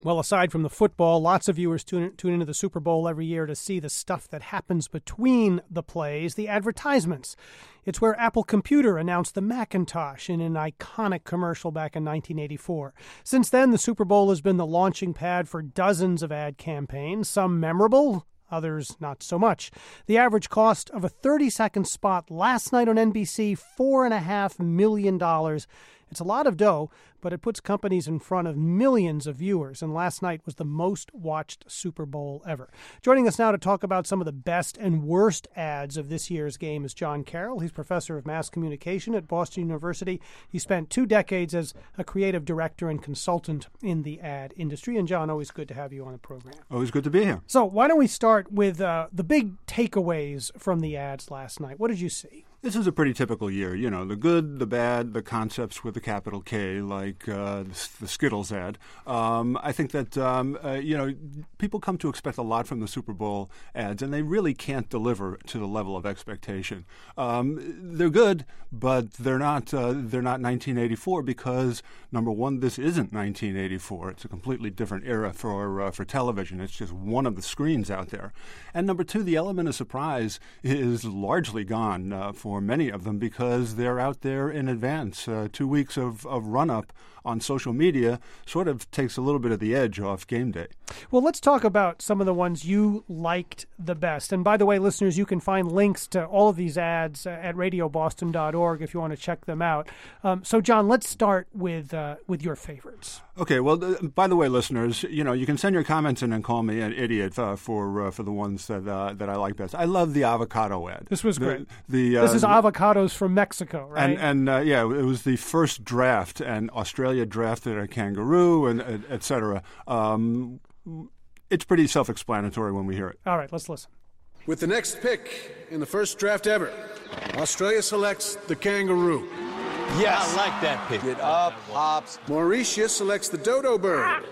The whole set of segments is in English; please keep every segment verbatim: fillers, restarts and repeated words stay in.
Well, aside from the football, lots of viewers tune, tune into the Super Bowl every year to see the stuff that happens between the plays, the advertisements. It's where Apple Computer announced the Macintosh in an iconic commercial back in nineteen eighty-four. Since then, the Super Bowl has been the launching pad for dozens of ad campaigns, some memorable, others not so much. The average cost of a thirty-second spot last night on N B C, four point five million dollars. It's a lot of dough, but it puts companies in front of millions of viewers, and last night was the most-watched Super Bowl ever. Joining us now to talk about some of the best and worst ads of this year's game is John Carroll. He's professor of mass communication at Boston University. He spent two decades as a creative director and consultant in the ad industry. And, John, always good to have you on the program. Always good to be here. So why don't we start with uh, the big takeaways from the ads last night? What did you see? This is a pretty typical year. You know, the good, the bad, the concepts with a capital K, like uh, the, the Skittles ad. Um, I think that, um, uh, you know, people come to expect a lot from the Super Bowl ads, and they really can't deliver to the level of expectation. Um, they're good, but they're not uh, they're not nineteen eighty-four because, number one, this isn't nineteen eighty-four. It's a completely different era for, uh, for television. It's just one of the screens out there. And number two, the element of surprise is largely gone uh, for For many of them because they're out there in advance. Uh, two weeks of, of run-up on social media sort of takes a little bit of the edge off game day. Well, let's talk about some of the ones you liked the best. And by the way, listeners, you can find links to all of these ads at radio boston dot org if you want to check them out. Um, so, John, let's start with uh, with your favorites. Okay. Well, th- by the way, listeners, you know, you can send your comments in and call me an idiot uh, for uh, for the ones that uh, that I like best. I love the avocado ad. This was the, great. The, uh, this is avocados from Mexico, right? And, and uh, yeah, it was the first draft, and Australia drafted a kangaroo, and uh, et cetera. Um, it's pretty self-explanatory when we hear it. All right, let's listen. With the next pick in the first draft ever, Australia selects the kangaroo. Yes, I like that pick. Get up, hops. Mauritius selects the dodo bird.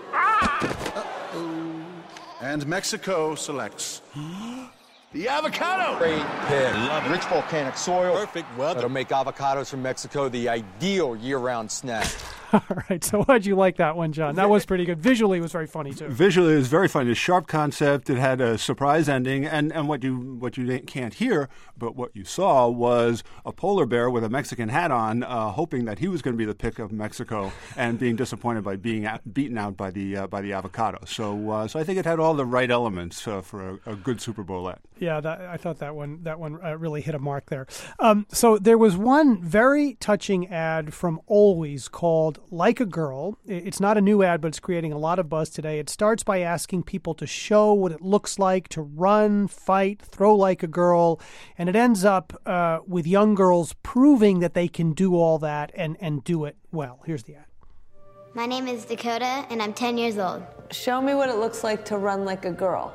Uh-oh. And Mexico selects the avocado. Great pick. Love it. Rich volcanic soil. Perfect weather. That'll make avocados from Mexico the ideal year-round snack. All right, so why'd you like that one, John? That was pretty good. Visually, it was very funny, too. Visually, it was very funny. A sharp concept. It had a surprise ending. And, and what you what you can't hear, but what you saw was a polar bear with a Mexican hat on, uh, hoping that he was going to be the pick of Mexico and being disappointed by being out, beaten out by the uh, by the avocado. So uh, so I think it had all the right elements uh, for a, a good Super Bowl ad. Yeah, that, I thought that one that one uh, really hit a mark there. Um, so there was one very touching ad from Always called Like a Girl. It's not a new ad, but it's creating a lot of buzz today. It starts by asking people to show what it looks like to run, fight, throw like a girl, and it ends up uh, with young girls proving that they can do all that and, and do it well. Here's the ad. My name is Dakota, and I'm ten years old. Show me what it looks like to run like a girl.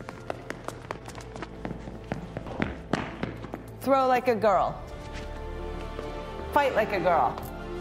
Throw like a girl. Fight like a girl.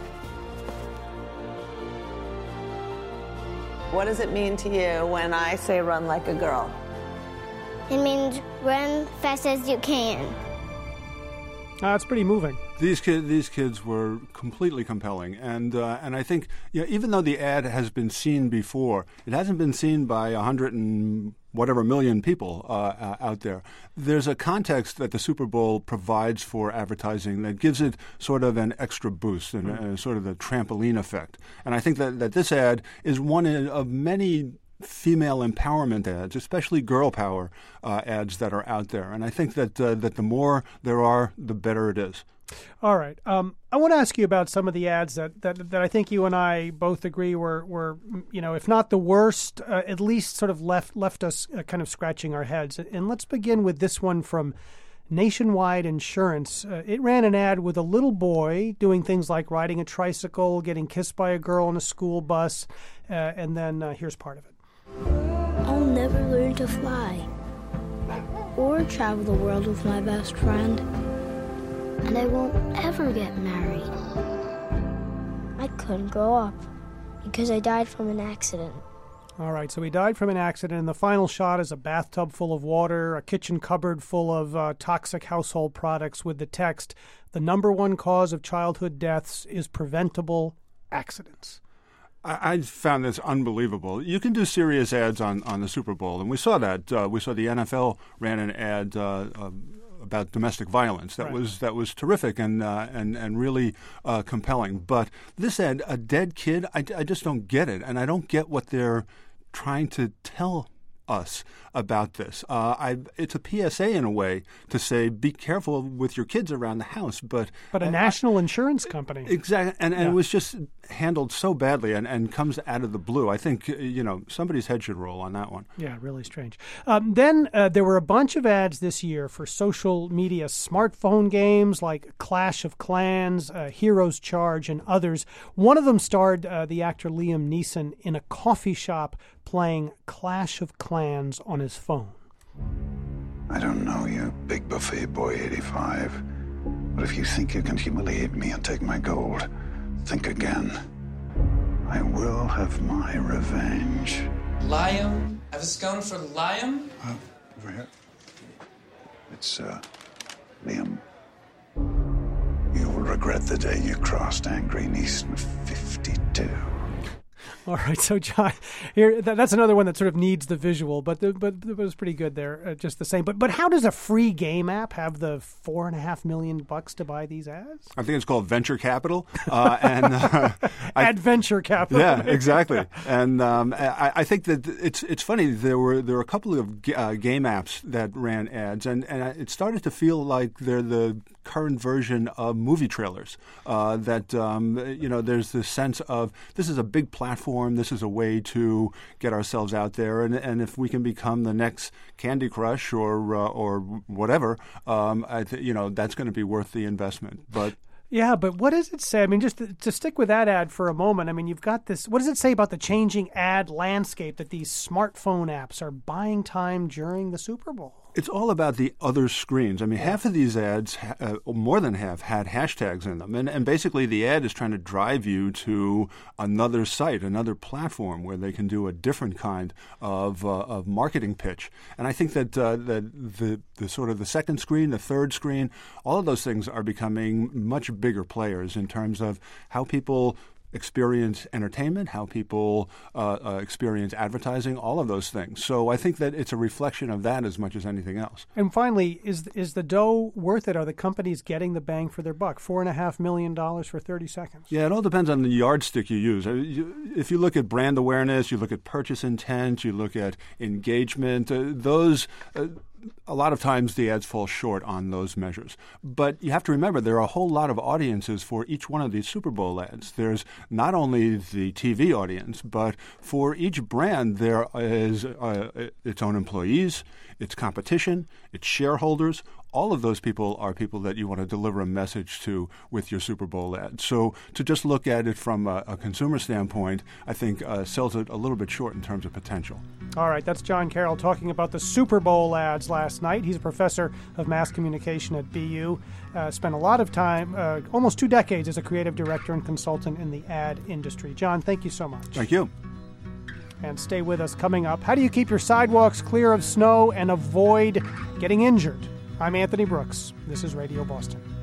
What does it mean to you when I say run like a girl? It means run fast as you can. Uh, it's pretty moving. These kids, these kids were completely compelling, and uh, and I think, you know, even though the ad has been seen before, it hasn't been seen by a hundred and whatever million people uh, uh, out there. There's a context that the Super Bowl provides for advertising that gives it sort of an extra boost and mm-hmm. uh, sort of the trampoline effect. And I think that, that this ad is one of many female empowerment ads, especially girl power uh, ads that are out there. And I think that uh, that the more there are, the better it is. All right. Um, I want to ask you about some of the ads that, that, that I think you and I both agree were, were you know, if not the worst, uh, at least sort of left left us uh, kind of scratching our heads. And let's begin with this one from Nationwide Insurance. Uh, it ran an ad with a little boy doing things like riding a tricycle, getting kissed by a girl on a school bus, uh, and then uh, here's part of it. I'll never learn to fly or travel the world with my best friend. And I won't ever get married. I couldn't grow up because I died from an accident. All right, so he died from an accident, and the final shot is a bathtub full of water, a kitchen cupboard full of uh, toxic household products with the text, "The number one cause of childhood deaths is preventable accidents." I, I found this unbelievable. You can do serious ads on, on the Super Bowl, and we saw that. Uh, we saw the N F L ran an ad uh, uh, about domestic violence. That right. was that was terrific and uh, and and really uh, compelling. But this ad, a dead kid, I, I just don't get it, and I don't get what they're trying to tell us about this. Uh, I, it's a P S A in a way to say, be careful with your kids around the house. But but a I, national insurance company. Exactly. And, and yeah. it was just handled so badly and, and comes out of the blue. I think, you know, somebody's head should roll on that one. Yeah, really strange. Um, then uh, there were a bunch of ads this year for social media smartphone games like Clash of Clans, uh, Heroes Charge, and others. One of them starred uh, the actor Liam Neeson in a coffee shop playing Clash of Clans on his phone. I don't know you, Big Buffet Boy eighty-five, but if you think you can humiliate me and take my gold, think again. I will have my revenge. Liam? I was going for Liam? Uh, over here. It's, uh, Liam. You will regret the day you crossed Angry Neeson fifty-two. All right, so John, here that, that's another one that sort of needs the visual, but the, but it was pretty good there, uh, just the same. But but how does a free game app have the four and a half million bucks to buy these ads? I think it's called venture capital, uh, and uh, adventure capital. Yeah, exactly. And um, I, I think that it's it's funny. There were there were a couple of g- uh, game apps that ran ads, and and it started to feel like they're the current version of movie trailers. Uh, that um, you know, there's this sense of this is a big platform. This is a way to get ourselves out there, and and if we can become the next Candy Crush or uh, or whatever, um, I th- you know, that's going to be worth the investment. But yeah, but what does it say? I mean, just to, to stick with that ad for a moment. I mean, you've got this. What does it say about the changing ad landscape that these smartphone apps are buying time during the Super Bowl? It's all about the other screens. I mean, half of these ads, uh, more than half, had hashtags in them. And, and basically the ad is trying to drive you to another site, another platform where they can do a different kind of uh, of marketing pitch. And I think that, uh, that the, the sort of the second screen, the third screen, all of those things are becoming much bigger players in terms of how people experience entertainment, how people uh, uh, experience advertising, all of those things. So I think that it's a reflection of that as much as anything else. And finally, is is the dough worth it? Are the companies getting the bang for their buck? Four and a half million dollars for thirty seconds. Yeah, it all depends on the yardstick you use. If you look at brand awareness, you look at purchase intent, you look at engagement, uh, those... Uh, a lot of times the ads fall short on those measures. But you have to remember there are a whole lot of audiences for each one of these Super Bowl ads. There's not only the T V audience, but for each brand there is uh, its own employees, its competition, its shareholders. All of those people are people that you want to deliver a message to with your Super Bowl ad. So to just look at it from a, a consumer standpoint, I think uh, sells it a little bit short in terms of potential. All right, that's John Carroll talking about the Super Bowl ads last night. He's a professor of mass communication at B U. Uh, spent a lot of time, uh, almost two decades, as a creative director and consultant in the ad industry. John, thank you so much. Thank you. And stay with us. Coming up, how do you keep your sidewalks clear of snow and avoid getting injured? I'm Anthony Brooks. This is Radio Boston.